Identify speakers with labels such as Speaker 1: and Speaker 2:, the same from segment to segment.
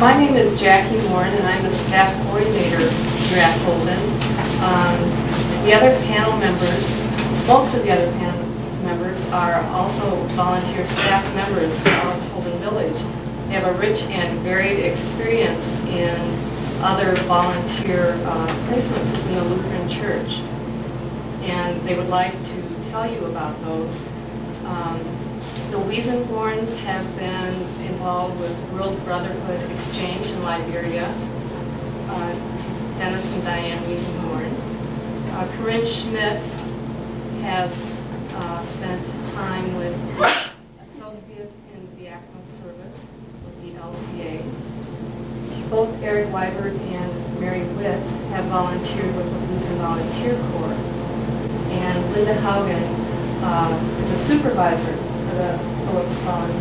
Speaker 1: My name is Jackie Warren, and I'm the staff coordinator here at Holden. The other panel members, most of the other panel members are also volunteer staff members of Holden Village. They have a rich and varied experience in other volunteer placements within the Lutheran Church, and they would like to tell you about those. The Wiesenborns have been involved with World Brotherhood Exchange in Liberia. This is Dennis and Diane Wiesenborn. Corinne Schmidt has spent time with Associates in Diaconal Service with the LCA. Both Eric Weibert and Mary Witt have volunteered with the Lutheran Volunteer Corps. And Linda Haugen is a supervisor for the Phillips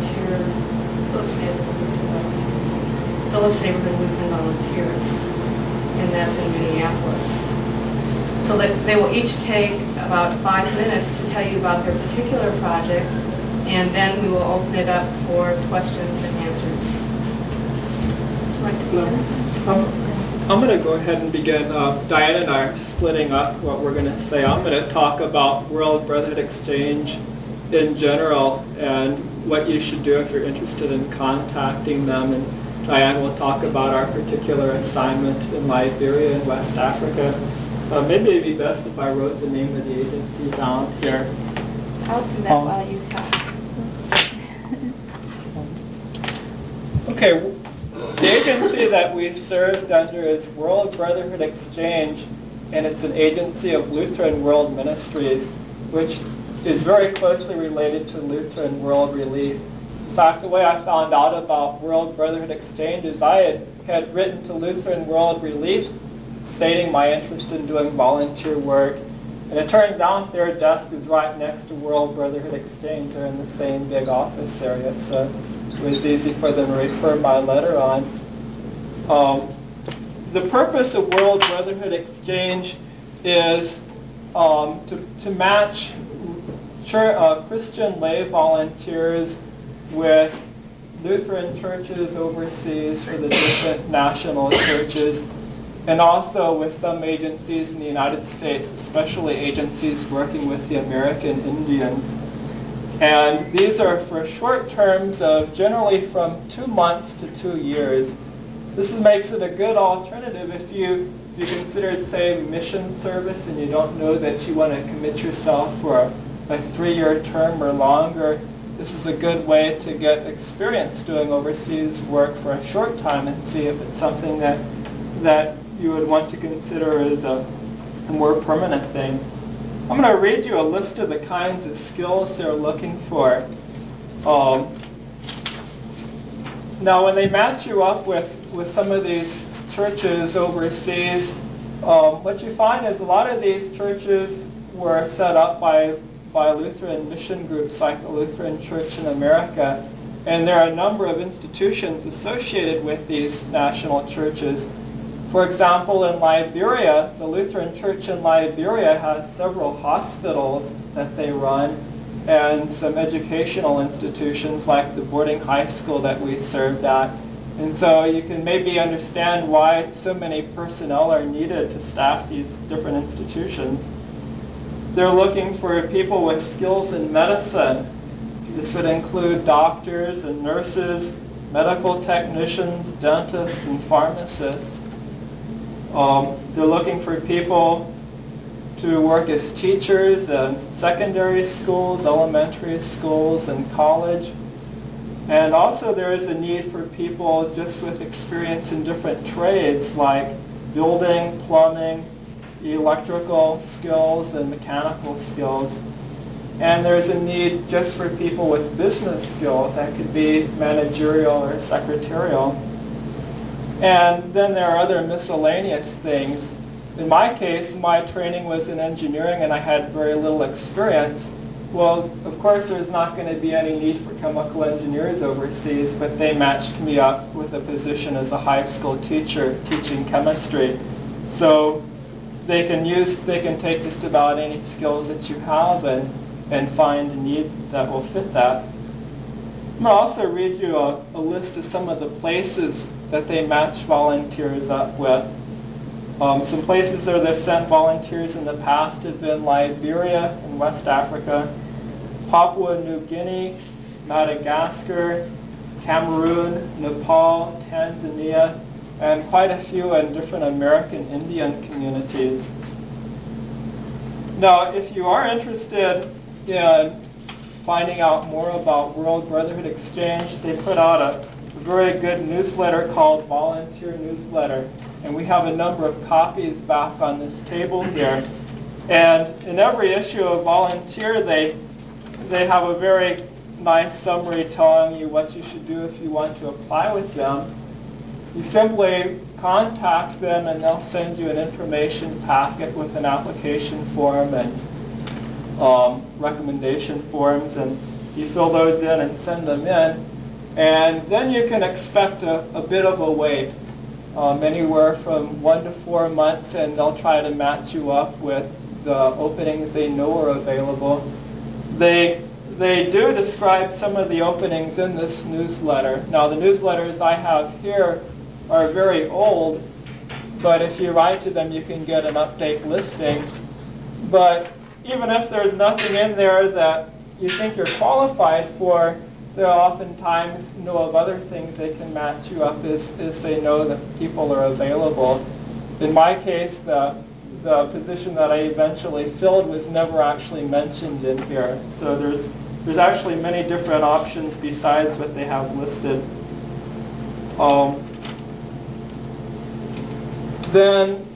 Speaker 1: Neighborhood Lutheran Volunteers, and that's in Minneapolis. So that they will each take about 5 minutes to tell you about their particular project, and then we will open it up for questions and answers. Would you like to begin?
Speaker 2: I'm going to go ahead and begin. Diane and I are splitting up what we're going to say. I'm going to talk about World Brotherhood Exchange in general and what you should do if you're interested in contacting them. And Diane will talk about our particular assignment in Liberia and West Africa. Maybe it'd be best if I wrote the name of the agency down here.
Speaker 3: I'll do that while you talk.
Speaker 2: Okay, the agency that we've served under is World Brotherhood Exchange, and it's an agency of Lutheran World Ministries, which is very closely related to Lutheran World Relief. In fact, the way I found out about World Brotherhood Exchange is I had written to Lutheran World Relief stating my interest in doing volunteer work, and it turns out their desk is right next to World Brotherhood Exchange. They're in the same big office area, so it was easy for them to refer my letter on. The purpose of World Brotherhood Exchange is to match Christian lay volunteers with Lutheran churches overseas for the different national churches, and also with some agencies in the United States, especially agencies working with the American Indians. And these are for short terms of generally from 2 months to 2 years. This makes it a good alternative if you considered, say, mission service and you don't know that you want to commit yourself for a 3-year term or longer. This is a good way to get experience doing overseas work for a short time and see if it's something that you would want to consider as a more permanent thing. I'm going to read you a list of the kinds of skills they're looking for. Now, when they match you up with some of these churches overseas, what you find is a lot of these churches were set up by Lutheran mission groups like the Lutheran Church in America, and there are a number of institutions associated with these national churches. For example, in Liberia, the Lutheran Church in Liberia has several hospitals that they run and some educational institutions like the boarding high school that we served at. And so you can maybe understand why so many personnel are needed to staff these different institutions. They're looking for people with skills in medicine. This would include doctors and nurses, medical technicians, dentists, and pharmacists. They're looking for people to work as teachers in secondary schools, elementary schools, and college. And also there is a need for people just with experience in different trades like building, plumbing, electrical skills, and mechanical skills. And there's a need just for people with business skills. That could be managerial or secretarial. And then there are other miscellaneous things. In my case, my training was in engineering and I had very little experience. Well, of course, there's not going to be any need for chemical engineers overseas, but they matched me up with a position as a high school teacher teaching chemistry. So they can take just about any skills that you have and find a need that will fit that. I'm going to also read you a list of some of the places that they match volunteers up with. Some places where they've sent volunteers in the past have been Liberia in West Africa, Papua New Guinea, Madagascar, Cameroon, Nepal, Tanzania, and quite a few in different American Indian communities. Now, if you are interested in finding out more about World Brotherhood Exchange, they put out a very good newsletter called Volunteer Newsletter. And we have a number of copies back on this table here. And in every issue of Volunteer, they have a very nice summary telling you what you should do if you want to apply with them. You simply contact them and they'll send you an information packet with an application form and recommendation forms, and you fill those in and send them in. And then you can expect a bit of a wait, anywhere from 1 to 4 months, and they'll try to match you up with the openings they know are available. They do describe some of the openings in this newsletter. Now, the newsletters I have here are very old, but if you write to them, you can get an update listing. But even if there's nothing in there that you think you're qualified for, they oftentimes know of other things they can match you up as they know that people are available. In my case, the position that I eventually filled was never actually mentioned in here. So there's actually many different options besides what they have listed. Then,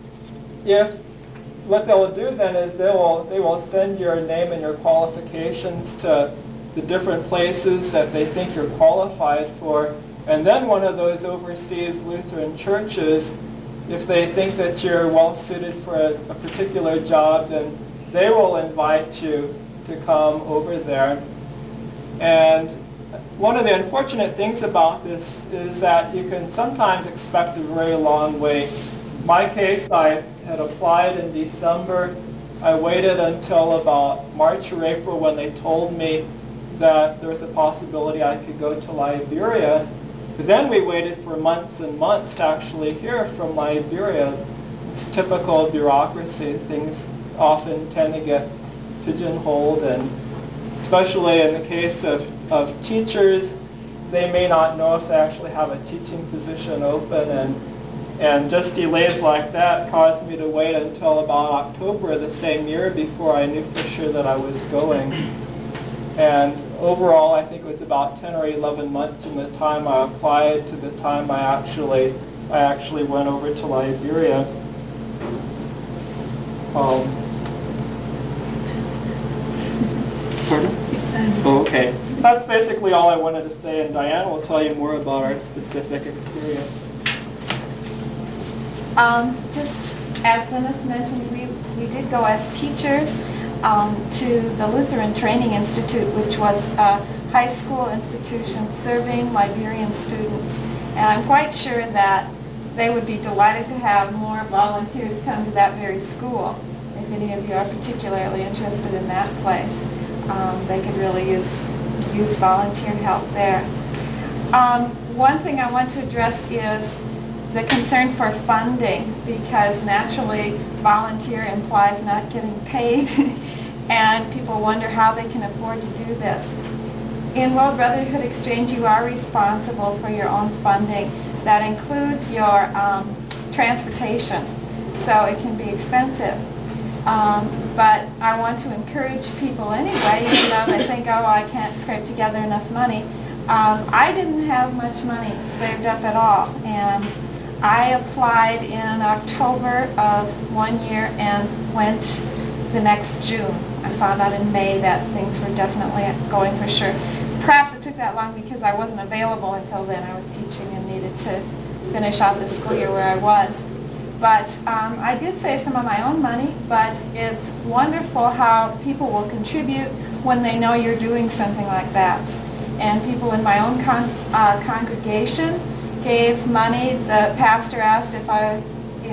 Speaker 2: what they'll do then is they will send your name and your qualifications to the different places that they think you're qualified for. And then one of those overseas Lutheran churches, if they think that you're well suited for a particular job, then they will invite you to come over there. And one of the unfortunate things about this is that you can sometimes expect a very long wait. In my case, I had applied in December. I waited until about March or April when they told me that there was a possibility I could go to Liberia. But then we waited for months and months to actually hear from Liberia. It's typical bureaucracy. Things often tend to get pigeonholed, and especially in the case of teachers, they may not know if they actually have a teaching position open, and just delays like that caused me to wait until about October of the same year before I knew for sure that I was going. And overall, I think it was about 10 or 11 months from the time I applied to the time I actually went over to Liberia. Pardon? Oh, okay. That's basically all I wanted to say, and Diane will tell you more about our specific experience.
Speaker 3: Just as Dennis mentioned, we did go as teachers to the Lutheran Training Institute, which was a high school institution serving Liberian students. And I'm quite sure that they would be delighted to have more volunteers come to that very school. If any of you are particularly interested in that place, they could really use volunteer help there. One thing I want to address is the concern for funding, because naturally volunteer implies not getting paid and people wonder how they can afford to do this. In World Brotherhood Exchange, you are responsible for your own funding. That includes your transportation, so it can be expensive. But I want to encourage people anyway, even though they think, oh, I can't scrape together enough money. I didn't have much money saved up at all, and I applied in October of one year and went the next June. I found out in May that things were definitely going for sure. Perhaps it took that long because I wasn't available until then. I was teaching and needed to finish out the school year where I was. But I did save some of my own money, but it's wonderful how people will contribute when they know you're doing something like that. And people in my own congregation gave money. The pastor asked if I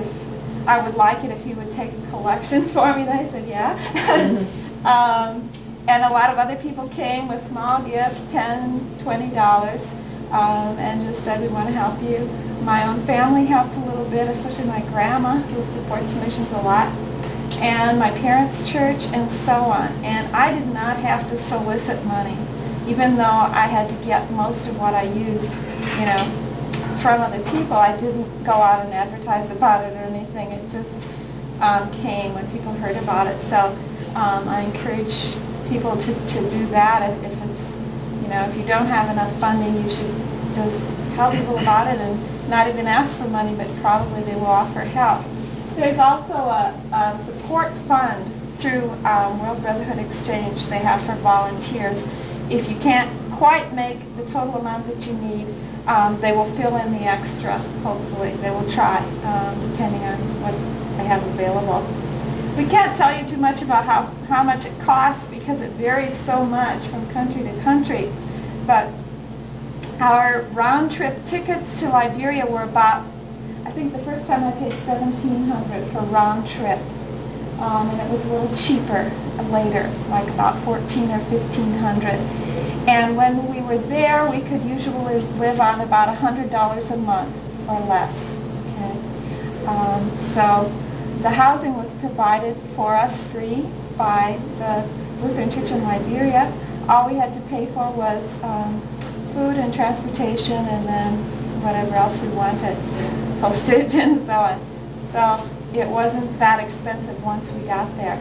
Speaker 3: would like it if he would take a collection for me, and I said yeah. And a lot of other people came with small gifts, $10, $20, and just said, we want to help you. My own family helped a little bit, especially my grandma, who supports missions a lot, and my parents' church, and so on. And I did not have to solicit money, even though I had to get most of what I used, from other people. I didn't go out and advertise about it or anything. It just came when people heard about it. So I encourage people to do that. If it's, if you don't have enough funding, you should just tell people about it and not even ask for money, but probably they will offer help. There's also a support fund through World Brotherhood Exchange they have for volunteers. If you can't quite make the total amount that you need, they will fill in the extra, hopefully. They will try, depending on what they have available. We can't tell you too much about how much it costs because it varies so much from country to country. But our round-trip tickets to Liberia were about, I think the first time I paid $1,700 for round-trip. And it was a little cheaper later, like about $1,400 or $1,500. And when we were there, we could usually live on about $100 a month or less. Okay? So the housing was provided for us free by the Lutheran Church in Liberia. All we had to pay for was food and transportation, and then whatever else we wanted, postage and so on. So it wasn't that expensive once we got there.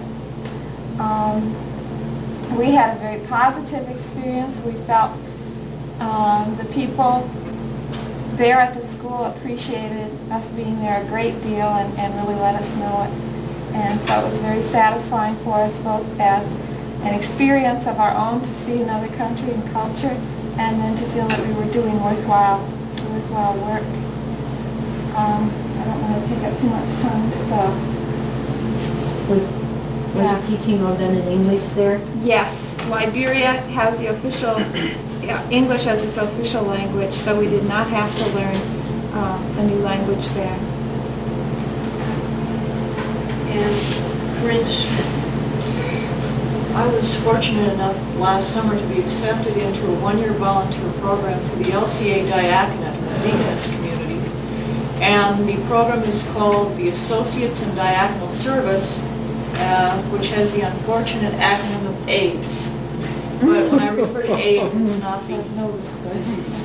Speaker 3: We had a very positive experience. We felt the people there at the school appreciated us being there a great deal and really let us know it. And so it was very satisfying for us both as an experience of our own to see another country and culture, and then to feel that we were doing worthwhile work. I don't want to take up too much time, so.
Speaker 4: Was your teaching all done in English there?
Speaker 3: Yes, Liberia has the official, English as its official language, so we did not have to learn a new language there.
Speaker 1: And Corinne Schmidt.
Speaker 5: I was fortunate enough last summer to be accepted into a one-year volunteer program for the LCA Diaconate in the Deaconess community. And the program is called the Associates in Diaconal Service, which has the unfortunate acronym of AIDS. But when I refer to AIDS, it's not the disease.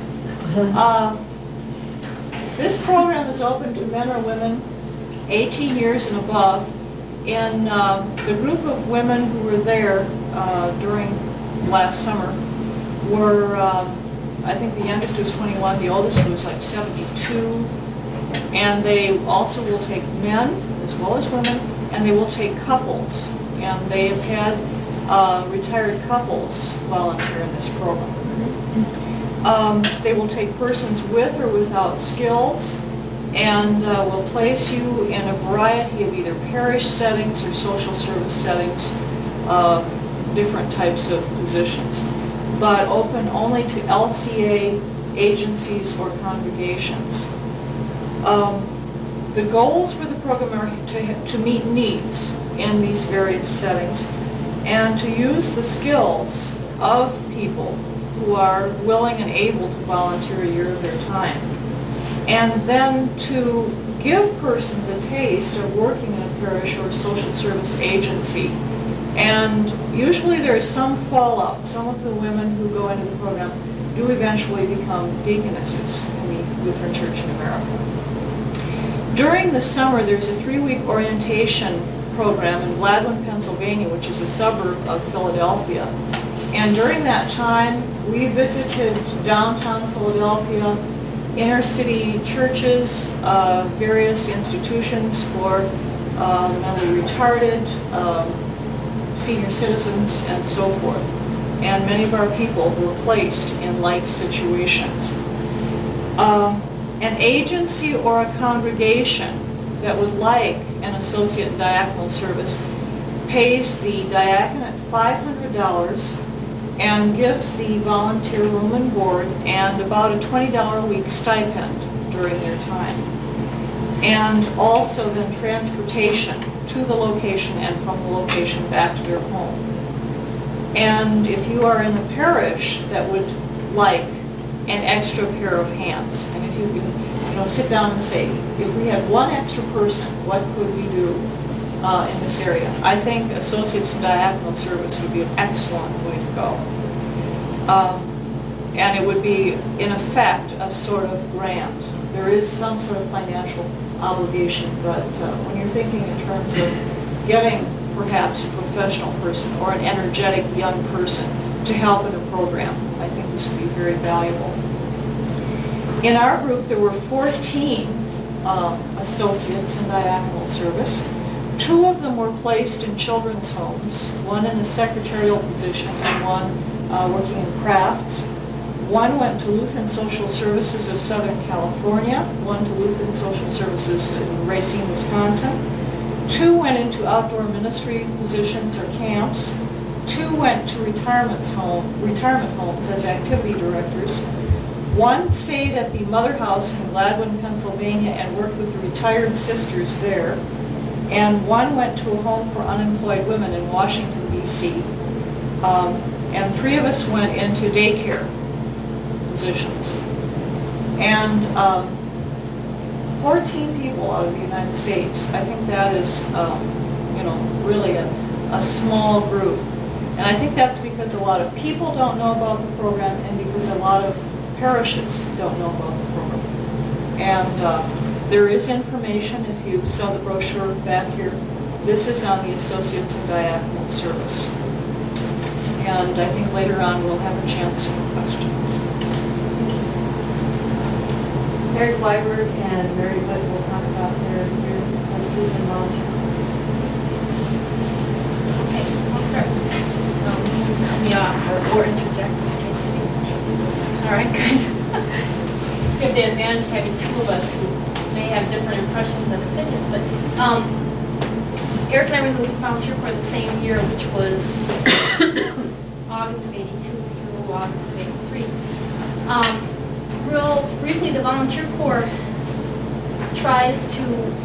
Speaker 5: This program is open to men or women 18 years and above. And the group of women who were there during last summer were, I think the youngest was 21, the oldest was like 72. And they also will take men as well as women, and they will take couples. And they have had retired couples volunteer in this program. They will take persons with or without skills, and will place you in a variety of either parish settings or social service settings, different types of positions, but open only to LCA agencies or congregations. The goals for the program are to meet needs in these various settings and to use the skills of people who are willing and able to volunteer a year of their time. And then to give persons a taste of working in a parish or social service agency. And usually there is some fallout. Some of the women who go into the program do eventually become deaconesses in the Lutheran Church in America. During the summer, there's a 3-week orientation program in Gladwin, Pennsylvania, which is a suburb of Philadelphia. And during that time, we visited downtown Philadelphia, inner city churches, various institutions for mentally retarded, senior citizens, and so forth. And many of our people were placed in like situations. An agency or a congregation that would like an associate in diaconal service pays the diaconate $500 and gives the volunteer room and board and about a $20 a week stipend during their time. And also then transportation to the location and from the location back to their home. And if you are in a parish that would like an extra pair of hands, and if you can, sit down and say, if we had one extra person, what could we do in this area? I think Associates in Diaconal Service would be an excellent way to go. And it would be, in effect, a sort of grant. There is some sort of financial obligation, but when you're thinking in terms of getting perhaps a professional person or an energetic young person to help in a program, I think this would be very valuable. In our group, there were 14 associates in diaconal service. 2 of them were placed in children's homes, one in a secretarial position and one working in crafts. 1 went to Lutheran Social Services of Southern California, 1 to Lutheran Social Services in Racine, Wisconsin. 2 went into outdoor ministry positions or camps. 2 went to retirement homes as activity directors. 1 stayed at the Mother House in Gladwin, Pennsylvania and worked with the retired sisters there. And 1 went to a home for unemployed women in Washington, D.C. And 3 of us went into daycare positions. And 14 people out of the United States. I think that is, really a small group. And I think that's because a lot of people don't know about the program and because a lot of parishes don't know about the program. And there is information, if you saw the brochure back here, this is on the Associates in Diaconal Service. And I think later on we'll have a chance for questions.
Speaker 1: Mary Weiberg and Mary Wood will talk about their dues and volunteer.
Speaker 6: Okay, I'll start. Or interject in case I need. All right, good. We have the advantage of having 2 of us who may have different impressions and opinions, but Eric and I were in the Lutheran Volunteer Corps the same year, which was August of '82 through August of '83. Real briefly, the Volunteer Corps tries to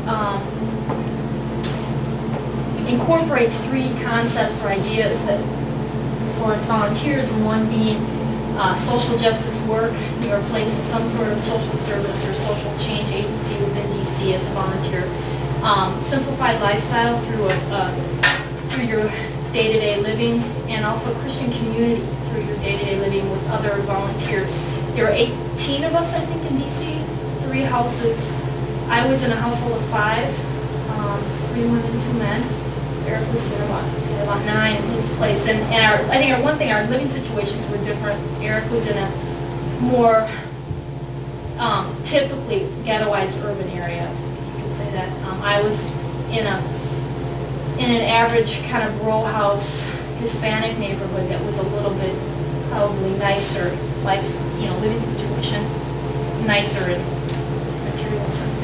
Speaker 6: incorporates 3 concepts or ideas that for its volunteers, and one being social justice work. You are placed in some sort of social service or social change agency within DC as a volunteer. Simplified lifestyle through your day-to-day living, and also Christian community through your day-to-day living with other volunteers. There are 18 of us, I think, in DC, 3 houses. I was in a household of 5, 3 women, 2 men. Eric was in about 9 in his place. And I think our living situations were different. Eric was in a more typically ghettoized urban area, if you could say that. I was in an average kind of row house Hispanic neighborhood that was a little bit probably nicer living situation, nicer in material sense.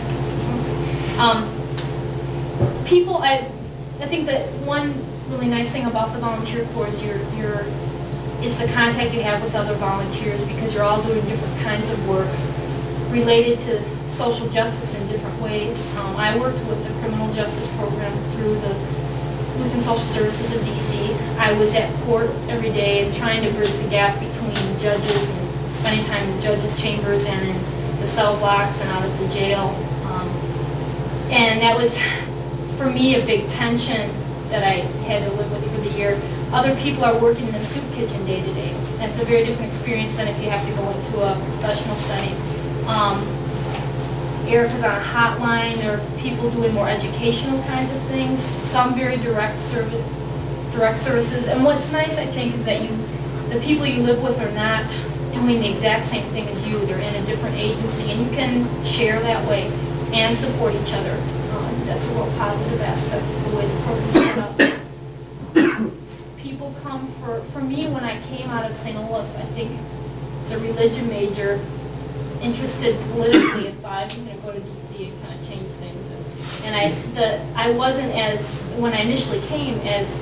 Speaker 6: People, I think that one really nice thing about the volunteer corps is is the contact you have with other volunteers, because you're all doing different kinds of work related to social justice in different ways. I worked with the criminal justice program through the Lutheran Social Services of DC. I was at court every day and trying to bridge the gap between judges and spending time in judges' chambers and in the cell blocks and out of the jail. And that was, for me, a big tension that I had to live with for the year. Other people are working in a soup kitchen day to day. That's a very different experience than if you have to go into a professional setting. Eric is on a hotline. There are people doing more educational kinds of things, some very direct services. And what's nice, I think, is that the people you live with are not doing the exact same thing as you. They're in a different agency, and you can share that way and support each other. That's a real positive aspect of the way the program's set up. People come for me, when I came out of St. Olaf, I think as a religion major, interested politically, and thought I'm going to go to DC and kind of change things. And I wasn't as, when I initially came, as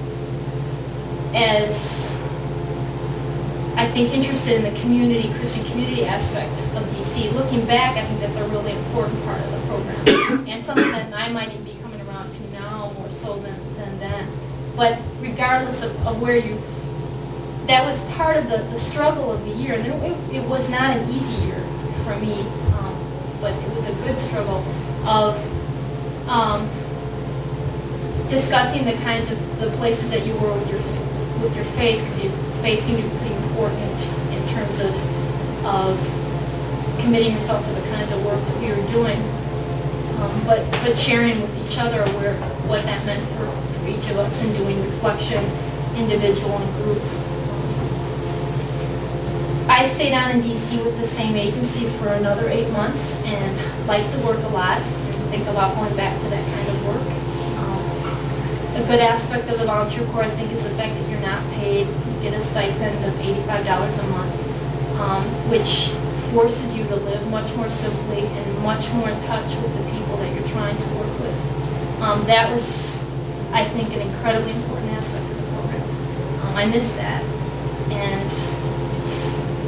Speaker 6: I think interested in the community, Christian community aspect of DC. Looking back, I think that's a really important part of the program, and something that I might even be coming around to now more so than then. But regardless of where you that was part of the struggle of the year. And it was not an easy year for me, but it was a good struggle of discussing the kinds of the places that you were with your faith, because your faith seemed to be pretty important in terms of committing yourself to the kinds of work that we were doing, but sharing with each other what that meant for each of us, and doing reflection, individual and group. I stayed on in DC with the same agency for another 8 months and liked the work a lot. I think about going back to that kind of work. A good aspect of the volunteer corps, I think, is the fact that you're not paid. You get a stipend of $85 a month, which forces you to live much more simply and much more in touch with the people that you're trying to work with. That was, I think, an incredibly important aspect of the program. I miss that, and it's,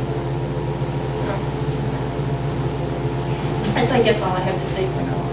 Speaker 6: that's, I guess, all I have to say for now.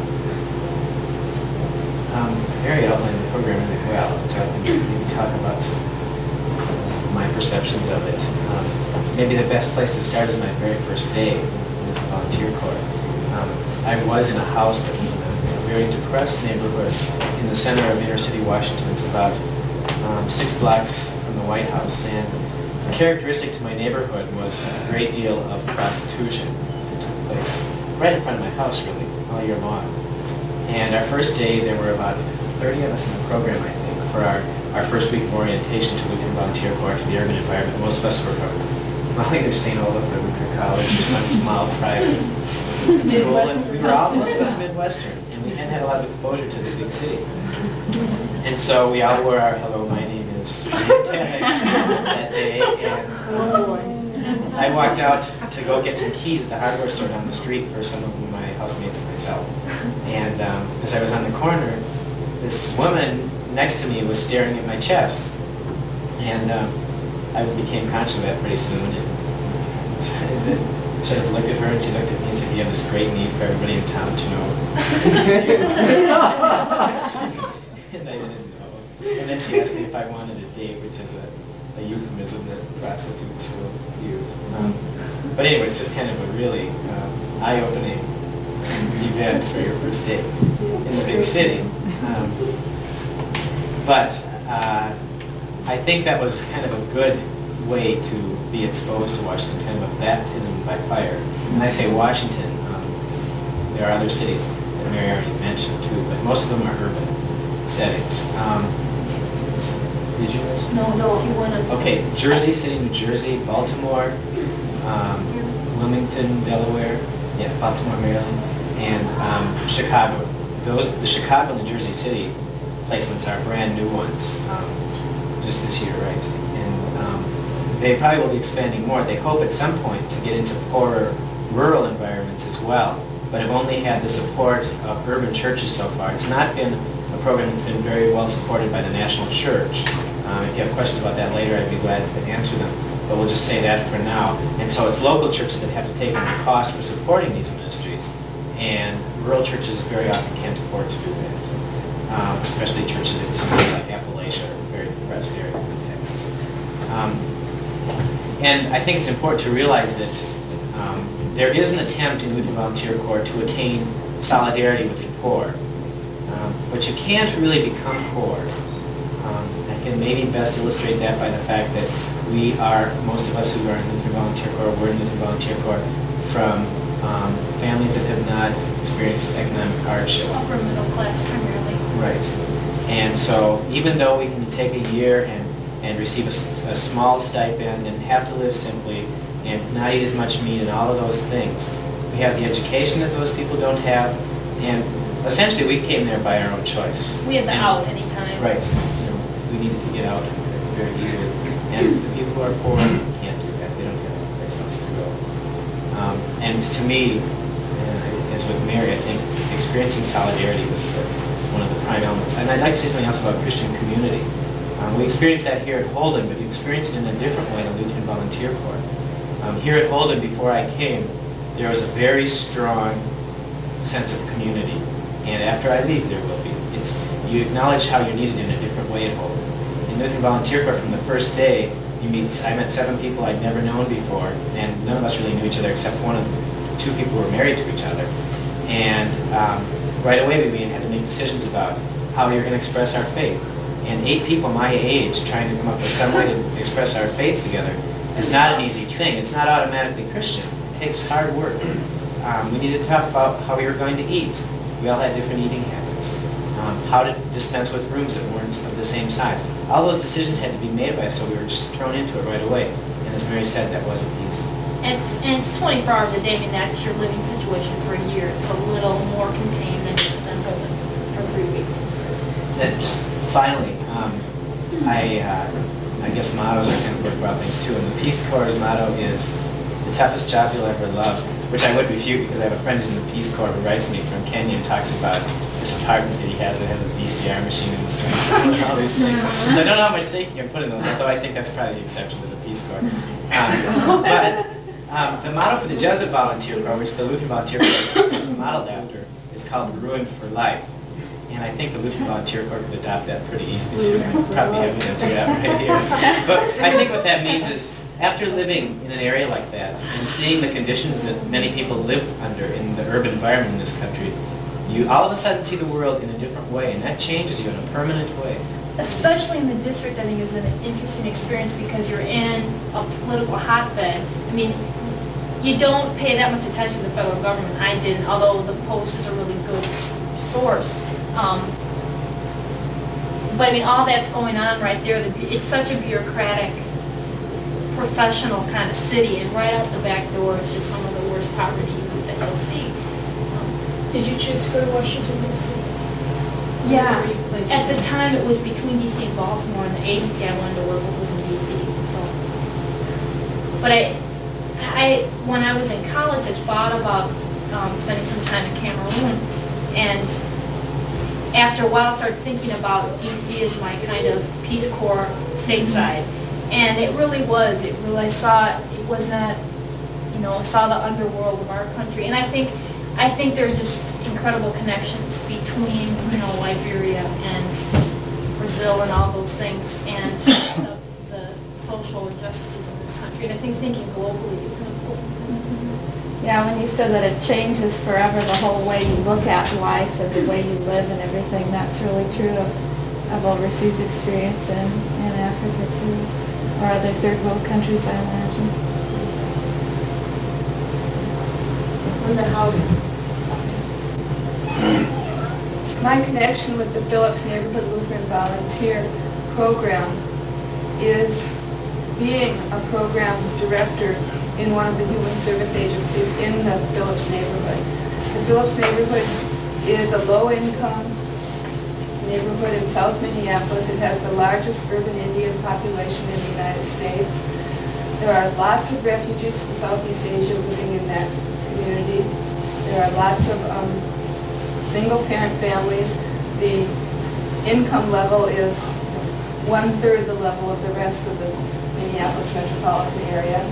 Speaker 7: Mary outlined the program really well, so I think maybe talk about some my perceptions of it. Maybe the best place to start is my very first day with the volunteer corps. I was in a house that was in a very depressed neighborhood in the center of inner city Washington. It's about 6 blocks from the White House, and characteristic to my neighborhood was a great deal of prostitution that took place right in front of my house, really, all year long. And our first day, there were about 30 of us in the program, I think, for our first week of orientation to Lutheran Volunteer Corps, to the urban environment. Most of us were from, well, either St. Olaf or Luther College or some small private school. And we were all, most of us Midwestern, and we hadn't had a lot of exposure to the big city. And so we all wore our "Hello, my name is" tags that day, and I walked out to go get some keys at the hardware store down the street for some of my housemates and myself. And as I was on the corner, this woman next to me was staring at my chest. And I became conscious of that pretty soon. And sort of looked at her, and she looked at me and said, "You have this great need for everybody in town to know." And I said, "No." And then she asked me if I wanted a date, which is a euphemism that prostitutes will use. But anyway, it's just kind of a really eye-opening event for your first date in the big city. But I think that was kind of a good way to be exposed to Washington, kind of a baptism by fire. And I say Washington, there are other cities that Mary already mentioned too, but most of them are urban settings. Did you mention?
Speaker 6: No, if you want to.
Speaker 7: Okay, Jersey City, New Jersey, Baltimore, Wilmington, Delaware, yeah, Baltimore, Maryland, and Chicago. The Chicago and the Jersey City placements are brand new ones, just this year, right? And they probably will be expanding more. They hope at some point to get into poorer rural environments as well, but have only had the support of urban churches so far. It's not been a program that's been very well supported by the national church. If you have questions about that later, I'd be glad to answer them. But we'll just say that for now. And so it's local churches that have to take on the cost for supporting these ministries. And rural churches very often can't afford to do that, especially churches in some places like Appalachia, very depressed areas in Texas. And I think it's important to realize that there is an attempt in Lutheran Volunteer Corps to attain solidarity with the poor. But you can't really become poor. I can maybe best illustrate that by the fact that we are, most of us who are in Lutheran Volunteer Corps, we're in Lutheran Volunteer Corps from families that have not experienced economic hardship.
Speaker 6: Upper middle class primarily.
Speaker 7: Right. And so even though we can take a year and receive a small stipend and have to live simply and not eat as much meat and all of those things, we have the education that those people don't have, and essentially we came there by our own choice.
Speaker 6: We have the out anytime.
Speaker 7: Right. We needed to get out very easily. And the people who are poor can't do that. They don't have a place else to go. And to me, as with Mary, I think experiencing solidarity was one of the prime elements. And I'd like to say something else about Christian community. We experienced that here at Holden, but we experienced it in a different way in the Lutheran Volunteer Corps. Here at Holden, before I came, there was a very strong sense of community. And after I leave, there will be. You acknowledge how you're needed in a different way at Holden. In Lutheran Volunteer Corps, from the first day, I met 7 people I'd never known before, and none of us really knew each other except 2 people who were married to each other. And right away we had to make decisions about how we were going to express our faith. And 8 people my age trying to come up with some way to express our faith together is not an easy thing. It's not automatically Christian. It takes hard work. We needed to talk about how we were going to eat. We all had different eating habits. How to dispense with rooms that weren't of the same size. All those decisions had to be made by us, so we were just thrown into it right away. And as Mary said, that wasn't easy.
Speaker 6: And it's 24 hours a day. I mean, that's your living situation for a year. It's a little more contained than holding for 3 weeks.
Speaker 7: Then just finally, I guess mottos are kind of worthwhile things too. And the Peace Corps' motto is the toughest job you'll ever love, which I would refute because I have a friend who's in the Peace Corps who writes me from Kenya and talks about this apartment that he has that has a VCR machine in the screen and all these things. So I don't know how much stake you can put in those, although I think that's probably the exception to the Peace Corps. But the motto for the Jesuit Volunteer Corps, which the Lutheran Volunteer Corps is modeled after, is called Ruined for Life. And I think the Lutheran Volunteer Corps could adopt that pretty easily too. And probably evidence of that right here. But I think what that means is, after living in an area like that and seeing the conditions that many people live under in the urban environment in this country, you all of a sudden see the world in a different way, and that changes you in a permanent way.
Speaker 6: Especially in the district, I think is an interesting experience because you're in a political hotbed. I mean, you don't pay that much attention to the federal government. I didn't, although the Post is a really good source. But I mean, all that's going on right there, it's such a bureaucratic, professional kind of city, and right out the back door is just some of the worst poverty that you'll see.
Speaker 8: Did you choose to go to Washington, D.C.?
Speaker 6: Yeah, at the time it was between D.C. and Baltimore, and the agency I wanted to work with was in D.C. So, but when I was in college, I thought about spending some time in Cameroon, and after a while, I started thinking about D.C. as my kind of Peace Corps stateside, and it really was. I saw it was not, I saw the underworld of our country, and I think there are just incredible connections between, Liberia and Brazil and all those things, and the social injustices in this country. And I think thinking globally is an important thing.
Speaker 3: Yeah, when you said that it changes forever the whole way you look at life and the way you live and everything, that's really true of overseas experience in Africa too, or other third world countries, I imagine.
Speaker 8: Linda, how?
Speaker 9: My connection with the Phillips Neighborhood Lutheran Volunteer Program is being a program director in one of the human service agencies in the Phillips neighborhood. The Phillips neighborhood is a low-income neighborhood in South Minneapolis. It has the largest urban Indian population in the United States. There are lots of refugees from Southeast Asia living in that community. There are lots of single-parent families. The income level is 1/3 the level of the rest of the Minneapolis metropolitan area.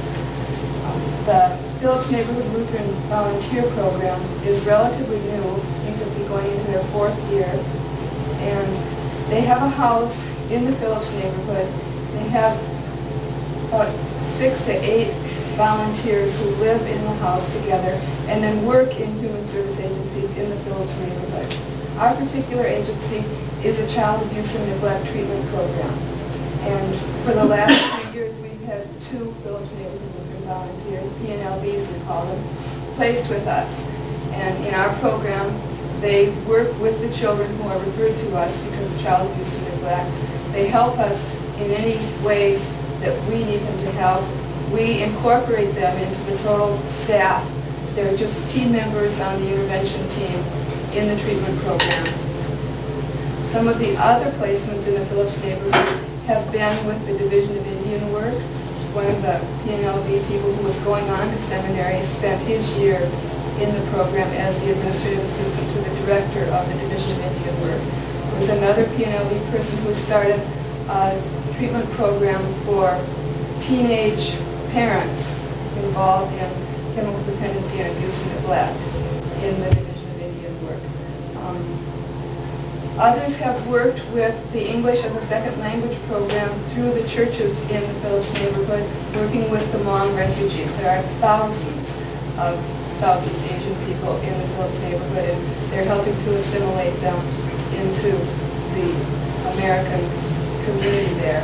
Speaker 9: The Phillips Neighborhood Lutheran Volunteer Program is relatively new. I think they'll be going into their 4th year. And they have a house in the Phillips neighborhood. They have about 6 to 8 volunteers who live in the house together and then work in human service agencies in the Phillips neighborhood. Our particular agency is a child abuse and neglect treatment program. And for the last 2 years, we've had 2 Phillips neighborhood Lutheran volunteers, PNLVs we call them, placed with us. And in our program, they work with the children who are referred to us because of child abuse and neglect. They help us in any way that we need them to help. We incorporate them into the total staff. They're just team members on the intervention team in the treatment program. Some of the other placements in the Phillips neighborhood have been with the Division of Indian Work. One of the PNLV people who was going on to seminary spent his year in the program as the administrative assistant to the director of the Division of Indian Work. There was another PNLV person who started a treatment program for teenage parents involved in chemical dependency and abuse and neglect in the Division of Indian Work. Others have worked with the English as a second language program through the churches in the Phillips neighborhood, working with the Hmong refugees. There are thousands of Southeast Asian people in the Phillips neighborhood, and they're helping to assimilate them into the American community there.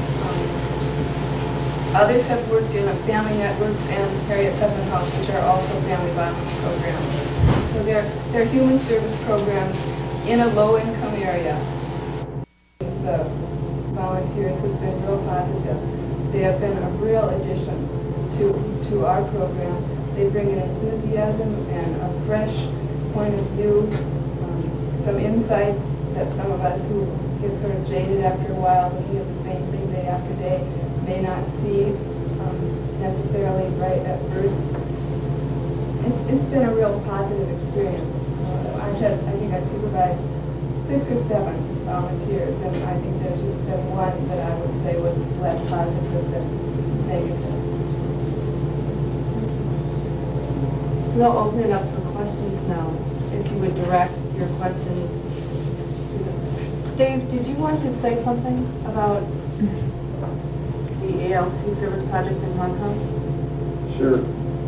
Speaker 9: Others have worked in family networks and Harriet Tubman House, which are also family violence programs. So they're human service programs in a low-income area. The volunteers has been real positive. They have been a real addition to our program. They bring an enthusiasm and a fresh point of view, some insights that some of us who get sort of jaded after a while, looking at the same thing day after day, may not see necessarily right at first. It's been a real positive experience. I think I've supervised 6 or 7 volunteers, and I think there's just been one that I would say was less positive than negative.
Speaker 1: We'll open it up for questions now. If you would direct your question to the... Dave, did you want to say something about the ALC service project in Hong Kong?
Speaker 10: Sure.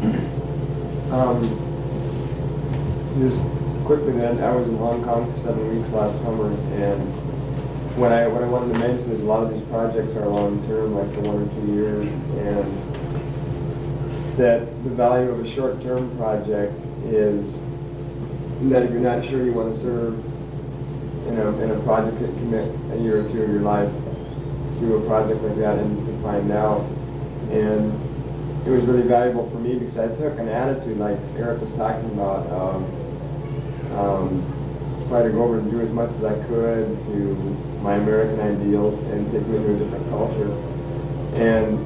Speaker 10: Just quickly then, I was in Hong Kong for 7 weeks last summer, and what I wanted to mention is a lot of these projects are long-term, like for 1 or 2 years, and that the value of a short-term project is that if you're not sure you want to serve in a project that commit a year or 2 of your life to a project like that and to find out. And it was really valuable for me because I took an attitude like Eric was talking about, try to go over and do as much as I could to my American ideals and take me into a different culture. And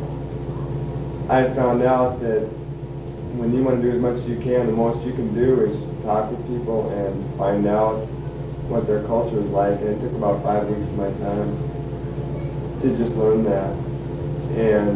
Speaker 10: I found out that when you want to do as much as you can, the most you can do is talk with people and find out what their culture is like. And it took about 5 weeks of my time to just learn that. And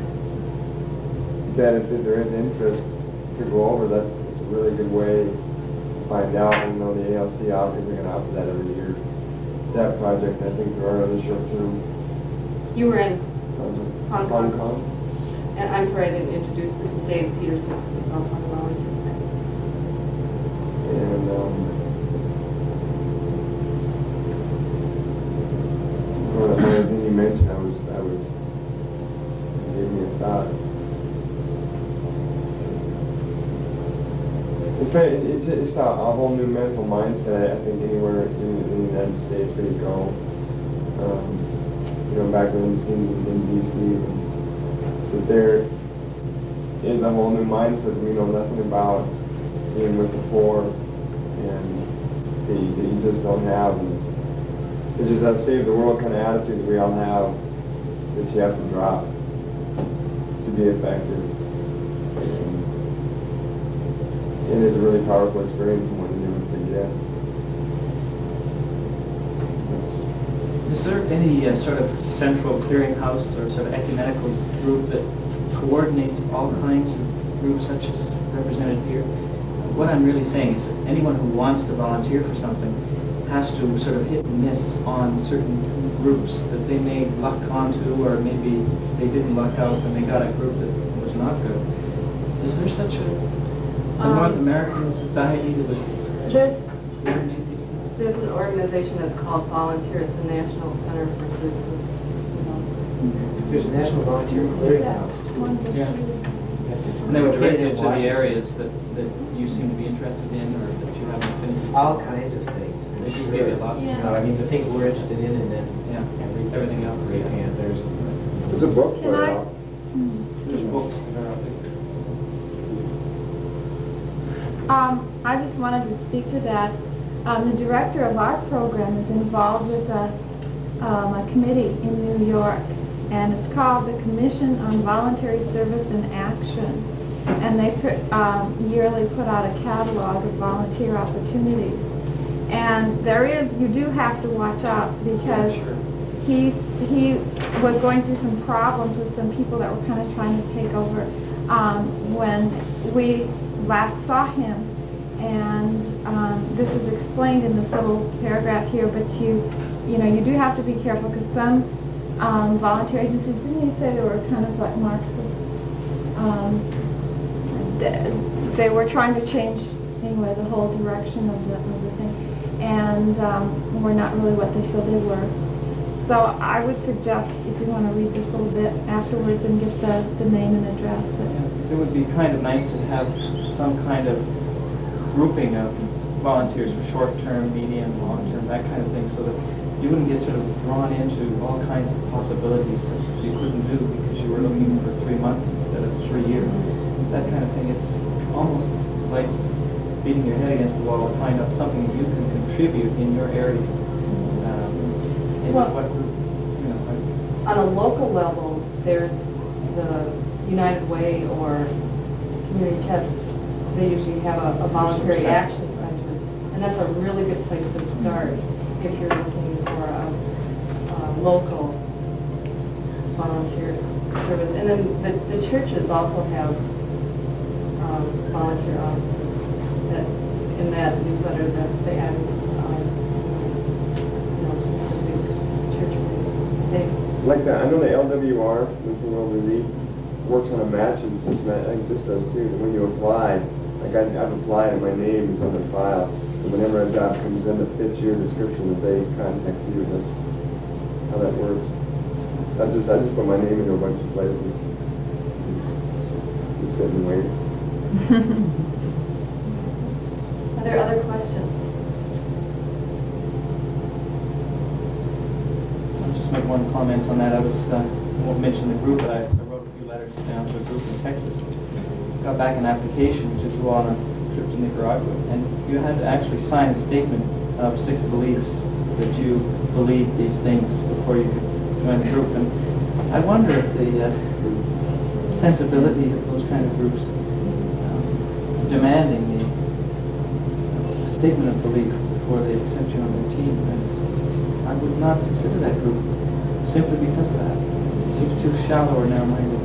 Speaker 10: that if there is interest to go over, that's a really good way to find out. And the ALC obviously going to offer that every year. That project, I think there are other short-term
Speaker 1: You were in
Speaker 10: projects.
Speaker 1: Hong Kong. And I'm sorry I didn't introduce, this is Dave Peterson. He's also on the volunteer side.
Speaker 10: And one other thing you mentioned, it gave me a thought. It's a whole new mental mindset, I think, anywhere in the United States where you go. Back when you seen in D.C., that there is a whole new mindset we know nothing about, being with the poor, and that you just don't have. And it's just that save the world kind of attitude that we all have that you have to drop to be effective. And it is a really powerful experience and one you never forget.
Speaker 11: Is there any sort of central clearinghouse or sort of ecumenical group that coordinates all kinds of groups such as represented here? What I'm really saying is that anyone who wants to volunteer for something has to sort of hit and miss on certain groups that they may luck onto, or maybe they didn't luck out and they got a group that was not good. Is there such a North American society that would coordinate these things?
Speaker 1: There's an organization that's called Volunteers, the National Center for Citizen Development.
Speaker 7: There's a National Volunteer Clearinghouse.
Speaker 11: Yeah. And they would direct you to the areas that you seem to be interested in, or that you have an affinity.
Speaker 7: All kinds of things.
Speaker 11: They just give you lots of stuff.
Speaker 7: I mean, the things we're interested in, and then
Speaker 11: Everything else.
Speaker 7: Yeah,
Speaker 10: There's a book for it out.
Speaker 11: There's books that are out there.
Speaker 3: I just wanted to speak to that. The director of our program is involved with a committee in New York, and it's called the Commission on Voluntary Service and Action. And they yearly put out a catalog of volunteer opportunities. And you do have to watch out, because he was going through some problems with some people that were kind of trying to take over. When we last saw him, And this is explained in this little paragraph here, but you do have to be careful because some volunteer agencies, didn't you say they were kind of like Marxist? They were trying to change, anyway, the whole direction of the thing, and were not really what they said they were. So I would suggest, if you want to read this a little bit afterwards and get the name and address.
Speaker 11: It would be kind of nice to have some kind of grouping of volunteers for short-term, medium, long-term, that kind of thing, so that you wouldn't get sort of drawn into all kinds of possibilities that you couldn't do because you were looking for 3 months instead of 3 years. That kind of thing. It's almost like beating your head against the wall to find out something you can contribute in your area.
Speaker 1: Well,
Speaker 11: what group,
Speaker 1: on a local level, there's the United Way or Community Chest. They usually have a voluntary action center, and that's a really good place to start if you're looking for a local volunteer service. And then the churches also have volunteer offices that in that newsletter that the addresses specific church.
Speaker 10: Like that, I know the LWR, Lutheran World Relief, works on a matching system. I think this does too. When you apply, like I've applied and my name is on the file. And whenever a job comes in that fits your description, that they contact you. That's how that works. I just put my name into a bunch of places. Just sit and wait.
Speaker 1: Are there other questions?
Speaker 11: I'll just make one comment on that. I won't mention the group, but I wrote a few letters down to a group in Texas. Got back an application to go on a trip to Nicaragua, and you had to actually sign a statement of 6 beliefs that you believe these things before you could join the group. And I wonder if the sensibility of those kind of groups demanding the statement of belief before they accept you on their team, and I would not consider that group simply because of that. It seems too shallow or narrow-minded.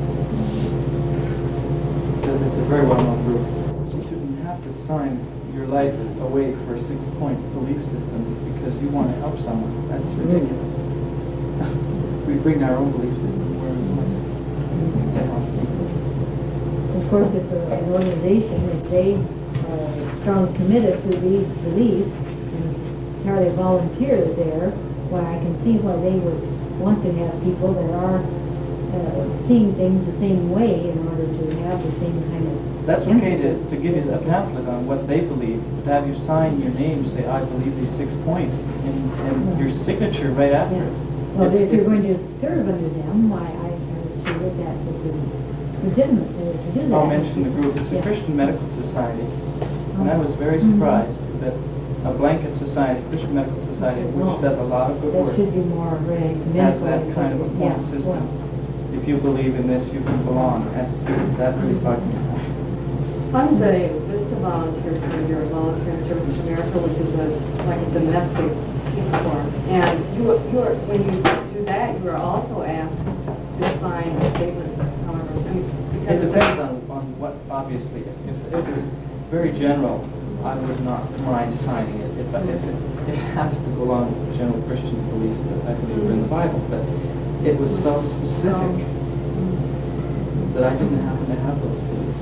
Speaker 11: It's a very well-known group. You shouldn't have to sign your life away for a 6-point belief system because you want to help someone. That's ridiculous. We bring our own belief system where we want to help people.
Speaker 4: Of course, if an organization, if they are strongly committed to these beliefs and how they volunteer there, well, I can see why they would want to have people that are seeing things the same way in order to have the same kind of...
Speaker 11: That's okay to give you a pamphlet on what they believe, but to have you sign your name, say, I believe these 6 points, and your signature right after.
Speaker 4: Yeah. Well, if you're going to serve under them, why I would say that that would be legitimate to do that.
Speaker 11: I'll mention the group. It's the Christian Medical Society, and I was very surprised that a blanket society, Christian Medical Society, which does a lot of good
Speaker 4: That
Speaker 11: work,
Speaker 4: should be more
Speaker 11: has that kind of a point system. If you believe in this, you can belong. That really bugged me.
Speaker 1: I was a Vista volunteer for your volunteer in service to Miracle, which is like a domestic peace corps. And when you do that, you are also asked to sign a statement, however.
Speaker 11: It depends on what, obviously. If it was very general, I would not mind signing it. If it has to go along with the general Christian belief that I believe in the Bible. But it was so specific that I didn't happen to have those beliefs.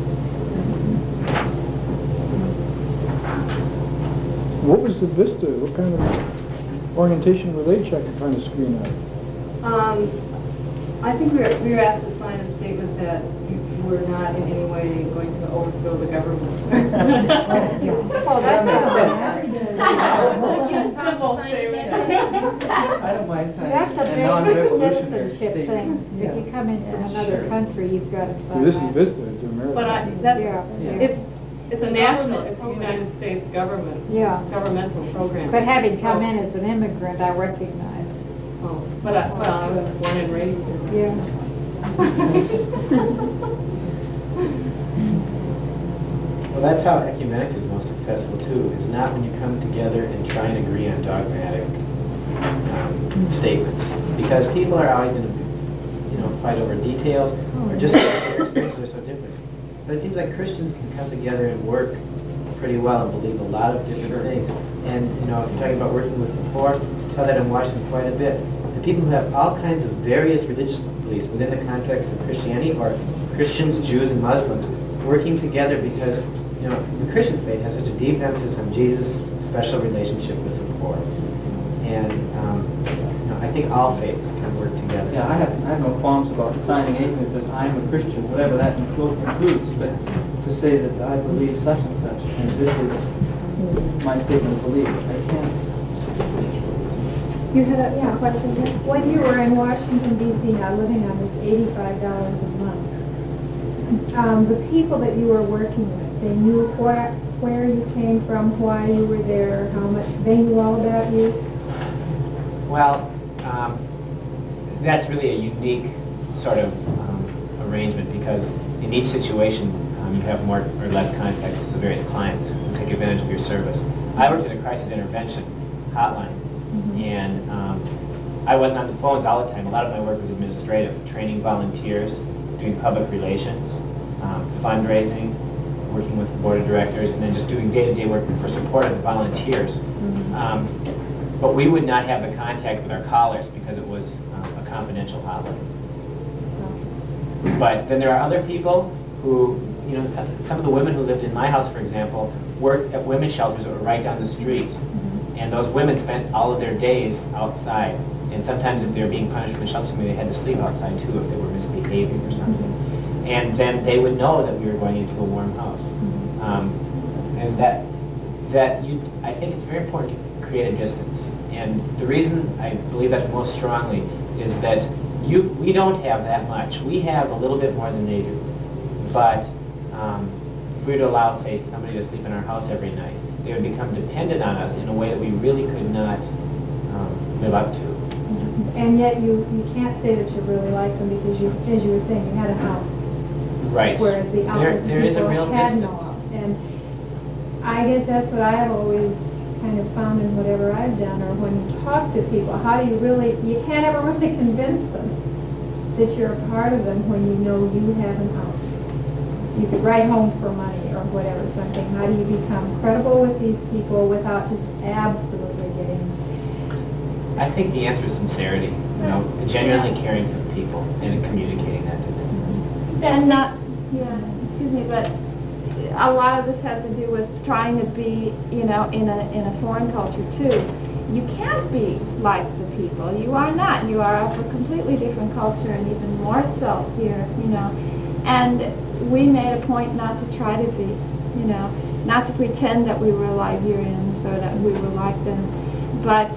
Speaker 12: What was the VISTA? What kind of orientation were they trying to screen out?
Speaker 1: I think we were asked to sign a statement that you were not in any way going to overthrow the government.
Speaker 4: Well, that makes
Speaker 11: I don't mind signing
Speaker 4: That's a
Speaker 11: a
Speaker 4: basic
Speaker 11: non-revolutionary
Speaker 4: citizenship
Speaker 11: statement.
Speaker 4: thing. If you come into another country, you've got to
Speaker 12: So
Speaker 4: sign
Speaker 12: this is
Speaker 4: that.
Speaker 12: VISTA to America.
Speaker 1: But it's a national, it's a United States government, governmental program.
Speaker 4: But having come in as an immigrant, I recognize.
Speaker 1: Oh, but I was born and raised here.
Speaker 4: Yeah.
Speaker 7: Well, that's how ecumenics is most successful too, is not when you come together and try and agree on dogmatic statements. Because people are always going to, fight over details, or just their experiences are so different. But it seems like Christians can come together and work pretty well and believe a lot of different things. And, you know, if you're talking about working with the poor, I tell that in Washington quite a bit. The people who have all kinds of various religious beliefs within the context of Christianity, or Christians, Jews, and Muslims, working together because, you know, the Christian faith has such a deep emphasis on Jesus' special relationship with the poor. And, you know, I think all faiths can work together.
Speaker 11: Yeah, I have no qualms about signing anything that says I'm a Christian, whatever that includes, but to say that I believe such and such, and this is my statement of belief, I can't.
Speaker 4: You had a question here? When you were in Washington D.C. now living on this $85 a month, the people that you were working with, they knew where you came from, why you were there, how much, they knew all about you?
Speaker 7: Well, that's really a unique sort of arrangement because in each situation you have more or less contact with the various clients who take advantage of your service. I worked at a crisis intervention hotline, and I wasn't on the phones all the time. A lot of my work was administrative, training volunteers, doing public relations, fundraising, working with the board of directors, and then just doing day-to-day work for support of the volunteers. But we would not have the contact with our callers because it was a confidential hotline. But then there are other people who, you know, some of the women who lived in my house, for example, worked at women's shelters that were right down the street. And those women spent all of their days outside. And sometimes if they were being punished from the shelter, they had to sleep outside too if they were misbehaving or something. And then they would know that we were going into a warm house. And I think it's very important to create a distance. And the reason I believe that most strongly is that we don't have that much. We have a little bit more than they do. But if we were to allow, say, somebody to sleep in our house every night, they would become dependent on us in a way that we really could not live up to.
Speaker 4: And yet you can't say that you really like them because you, as you were saying, you had a house.
Speaker 7: Right.
Speaker 4: Whereas the opposite
Speaker 7: there is a
Speaker 4: people
Speaker 7: real
Speaker 4: had
Speaker 7: distance.
Speaker 4: no house. And I guess that's what I have always kind of found in whatever I've done, or when you talk to people, how do you really, you can't ever really convince them that you're a part of them when you know you have an house. You could write home for money or whatever, something. How do you become credible with these people without just absolutely getting...
Speaker 7: I think the answer is sincerity. You know, genuinely caring for the people and communicating that to them.
Speaker 3: And excuse me, but a lot of this has to do with trying to be, you know, in a foreign culture too. You can't be like the people. You are not. You are of a completely different culture, and even more so here, you know. And we made a point not to try to be, you know, not to pretend that we were Liberians or that we were like them, but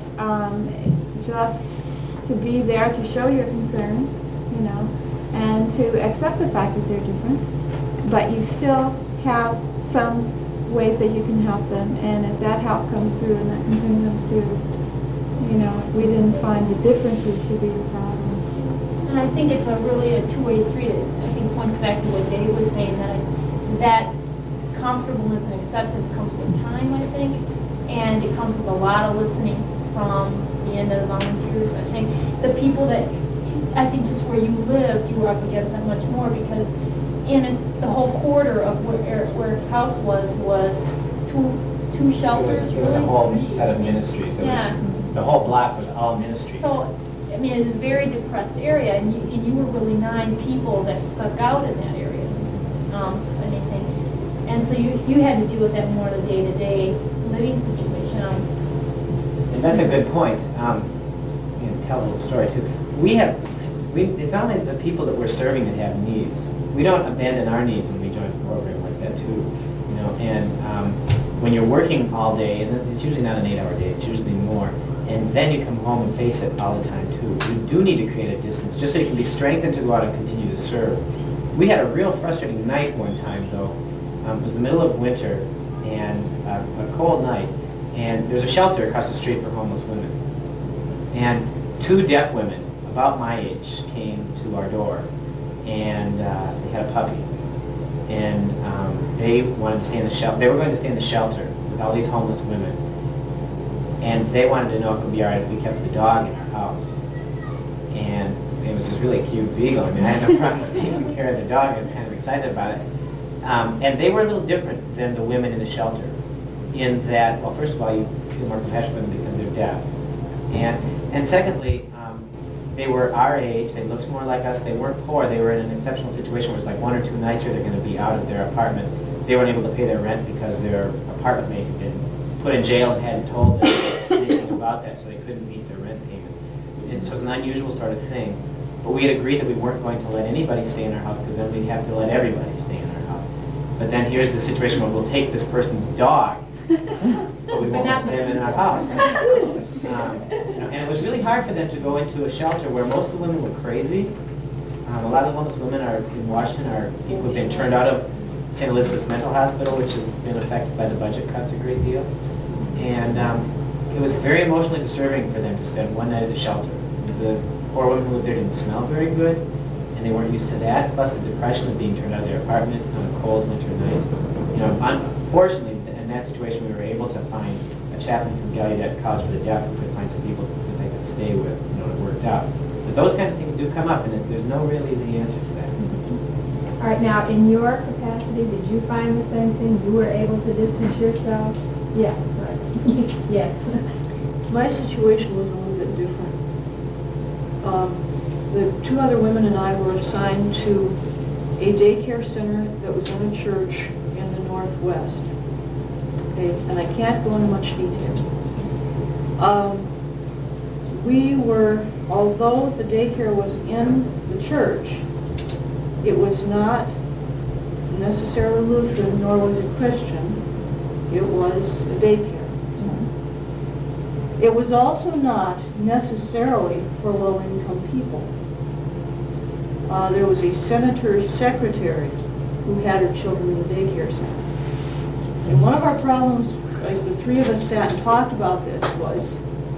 Speaker 3: just to be there to show your concern, you know, and to accept the fact that they're different, but you still have some ways that you can help them, and if that help comes through and that concern comes through, you know, we didn't find the differences to be the problem.
Speaker 6: And I think it's really a two-way street. I think points back to what Dave was saying, that comfortableness and acceptance comes with time, I think, and it comes with a lot of listening from the end of the volunteers. I think the people that, I think just where you lived, you were up against that much more, because in the whole quarter of where his house was two shelters.
Speaker 7: It was a whole set of ministries. The whole block was all ministries.
Speaker 6: So, I mean, it's a very depressed area, and you were really 9 people that stuck out in that area, anything. And so you had to deal with that more on a day-to-day living situation.
Speaker 7: And that's a good point. You know, tell a little story too. It's only the people that we're serving that have needs. We don't abandon our needs when we join a program like that too. You know, and when you're working all day, and it's usually not an 8-hour day, it's usually more, and then you come home and face it all the time too. You do need to create a distance just so you can be strengthened to go out and continue to serve. We had a real frustrating night one time though. It was the middle of winter and a cold night, and there's a shelter across the street for homeless women. And 2 deaf women about my age came to our door, and they had a puppy. And they wanted to stay in the shelter. They were going to stay in the shelter with all these homeless women. And they wanted to know if it would be all right if we kept the dog in our house. And it was this really cute beagle. I mean, I had no problem with taking care of the dog. I was kind of excited about it. And they were a little different than the women in the shelter in that, well, first of all, you feel more compassion for them because they're deaf. And secondly, they were our age, they looked more like us, they weren't poor, they were in an exceptional situation where it's like 1 or 2 nights here they're going to be out of their apartment. They weren't able to pay their rent because their apartment mate had been put in jail and hadn't told them anything about that, so they couldn't meet their rent payments. And so it's an unusual sort of thing. But we had agreed that we weren't going to let anybody stay in our house because then we'd have to let everybody stay in our house. But then here's the situation where we'll take this person's dog, but we won't let them in our house. And it was really hard for them to go into a shelter where most of the women were crazy. A lot of the homeless women are in Washington are people who've been turned out of St. Elizabeth's Mental Hospital, which has been affected by the budget cuts a great deal. And it was very emotionally disturbing for them to spend one night at the shelter. The poor women who lived there didn't smell very good, and they weren't used to that, plus the depression of being turned out of their apartment on a cold winter night. Unfortunately, in that situation, we were able to find a chaplain from Gallaudet College for the Deaf who could find some people that they could stay with. It worked out. But those kind of things do come up, and there's no real easy answer to that.
Speaker 4: All right, now, in your capacity, did you find the same thing? You were able to distance yourself? Yes, right. Yes.
Speaker 5: My situation was a little bit different. The 2 other women and I were assigned to a daycare center that was in a church in the Northwest. Okay, and I can't go into much detail. Although the daycare was in the church, it was not necessarily Lutheran, nor was it Christian. It was a daycare. It was also not necessarily for low-income people. There was a senator's secretary who had her children in the daycare center. And one of our problems, as the 3 of us sat and talked about this, was,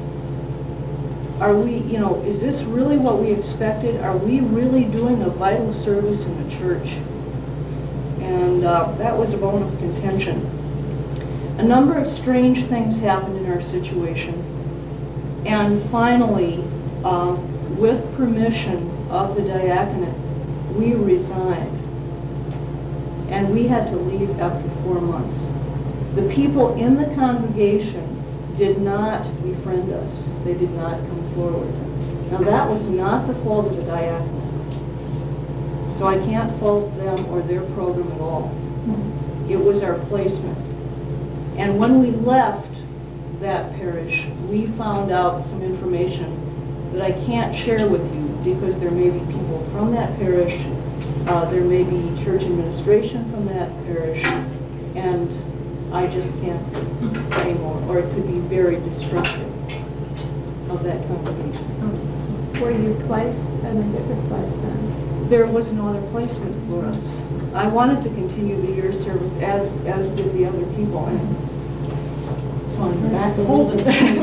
Speaker 5: is this really what we expected? Are we really doing a vital service in the church? And that was a bone of contention. A number of strange things happened in our situation. And finally, with permission of the diaconate, we resigned. And we had to leave after 4 months. The people in the congregation did not befriend us. They did not come forward. Now that was not the fault of the diaconate. So I can't fault them or their program at all. It was our placement. And when we left that parish, we found out some information that I can't share with you because there may be people from that parish, there may be church administration from that parish, and I just can't say more, or it could be very destructive of that congregation.
Speaker 4: Were you placed in a different place then?
Speaker 5: There was no other placement for us. I wanted to continue the year service as did the other people, and so I'm back to Holden.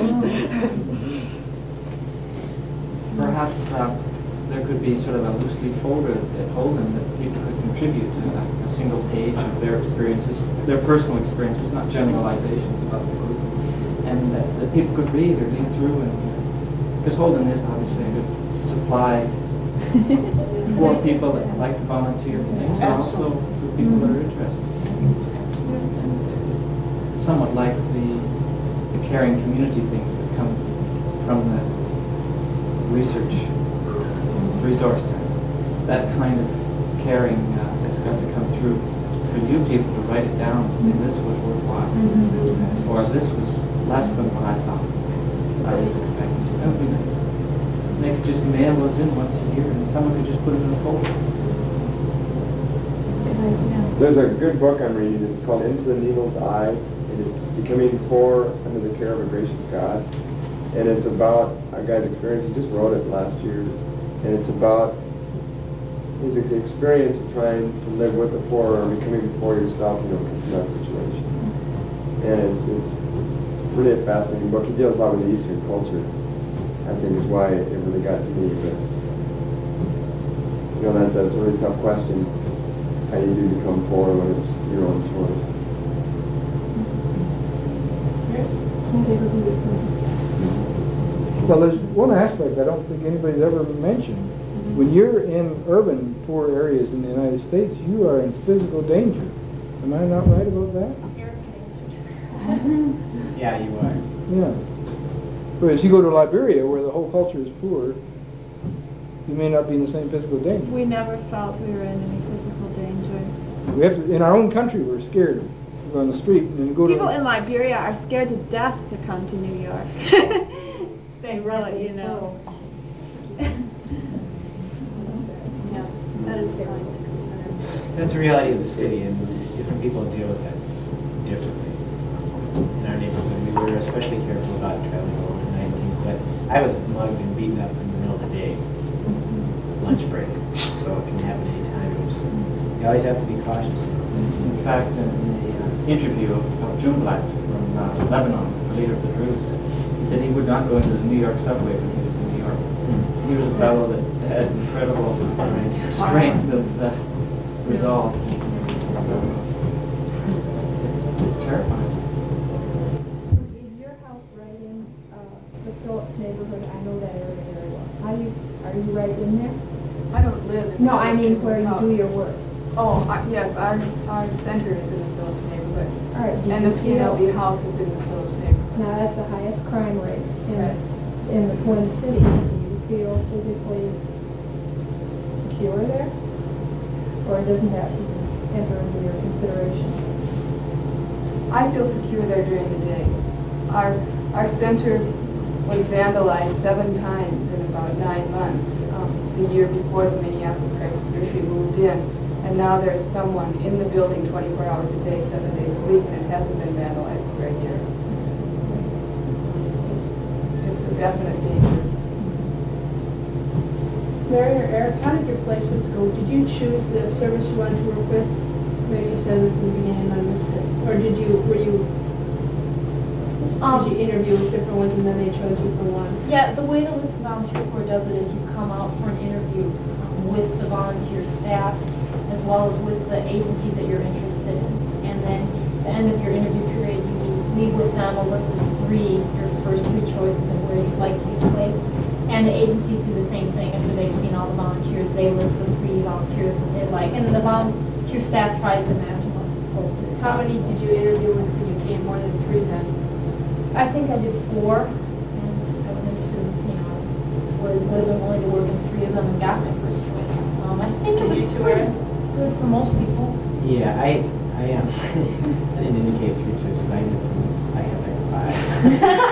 Speaker 11: Perhaps there could be sort of a loose leaf folder at Holden that people could contribute to, a single page of their experiences, their personal experiences, not generalizations about the group, and that people could read or read through, and because Holden is obviously a good supply for people that like to volunteer, and also for people that are interested. And somewhat like the caring community things that come from the resource center. That kind of caring has got to come through for you people to write it down and say this was worthwhile, or this was less than what I thought I was expecting. That would be nice. And they could just mail those in once a year, and someone could just put it in a folder.
Speaker 10: There's a good book I'm reading. It's called Into the Needle's Eye, and it's Becoming Poor Under the Care of a Gracious God. And it's about a guy's experience. He just wrote it last year, and it's about his experience of trying to live with the poor or becoming poor yourself, from that situation. And it's really a fascinating book. It deals a lot with the Eastern culture, I think, is why it really got to me. But that's a really tough question. How you do become poor when it's your own choice.
Speaker 12: Well, there's one aspect I don't think anybody's ever mentioned, When you're in urban poor areas in the United States, you are in physical danger. Am I not right about that?
Speaker 7: Yeah, you are.
Speaker 12: Yeah. Whereas you go to Liberia, where the whole culture is poor, you may not be in the same physical danger.
Speaker 3: We never felt we were in any physical danger.
Speaker 12: We have to, in our own country, we're scared to go on the street and go
Speaker 3: People
Speaker 12: to.
Speaker 3: in Liberia are scared to death to come to New York. They really, you know.
Speaker 8: Yeah, that is fine to consider.
Speaker 7: That's the reality of the city, and different people deal with that differently. In our neighborhood, we were especially careful about traveling alone at night and things, but I was mugged and beaten up in the middle of the day, lunch break, so it can happen anytime. You always have to be cautious.
Speaker 11: In fact, in the interview of June Black from Lebanon, the leader of the Druze, he said he would not go into the New York subway when he was in New York. He was a fellow that had incredible strength of resolve. It's terrifying.
Speaker 13: Is your house right in the Phillips neighborhood? I know that area very well. Are you right in there?
Speaker 9: I don't live in the
Speaker 13: No, I mean where you
Speaker 9: house.
Speaker 13: do your work.
Speaker 9: Oh, yes, our center is in the Phillips neighborhood.
Speaker 13: All right.
Speaker 9: And the PNLD house is in the Phillips neighborhood.
Speaker 13: Now, that's the highest crime rate
Speaker 9: Right.
Speaker 13: in the Twin Cities. Do you feel physically secure there? Or doesn't that enter into your consideration?
Speaker 9: I feel secure there during the day. Our center was vandalized 7 times in about 9 months, the year before the Minneapolis Crisis Nursery moved in. And now there's someone in the building 24 hours a day, 7 days a week, and it hasn't been vandalized for a year. It's a definite danger.
Speaker 8: Mary or Eric, how did your placements go? Did you choose the service you wanted to work with? Maybe you said this in the beginning and I missed it. Or did you interview with different ones and then they chose you for one?
Speaker 6: Yeah, the way the Lutheran Volunteer Corps does it is you come out for an interview with the volunteer staff as well as with the agencies that you're interested in. And then at the end of your interview period, you leave with them a list of 3, your first 3 choices of where you'd like to be placed. And the agencies do the same thing. After they've seen all the volunteers, they list the 3 volunteers that they like. And the volunteer staff tries to match them up as close to as
Speaker 8: How many
Speaker 6: possible.
Speaker 8: did you interview with when you came? More than 3 then?
Speaker 6: I think I did 4, and I was interested in, would have been willing to work in 3 of them and got my first choice. I think it was
Speaker 8: Did you two,
Speaker 6: pretty
Speaker 8: Eric?
Speaker 6: good for most people.
Speaker 7: Yeah, I am. I didn't indicate 3 choices. I have like 5.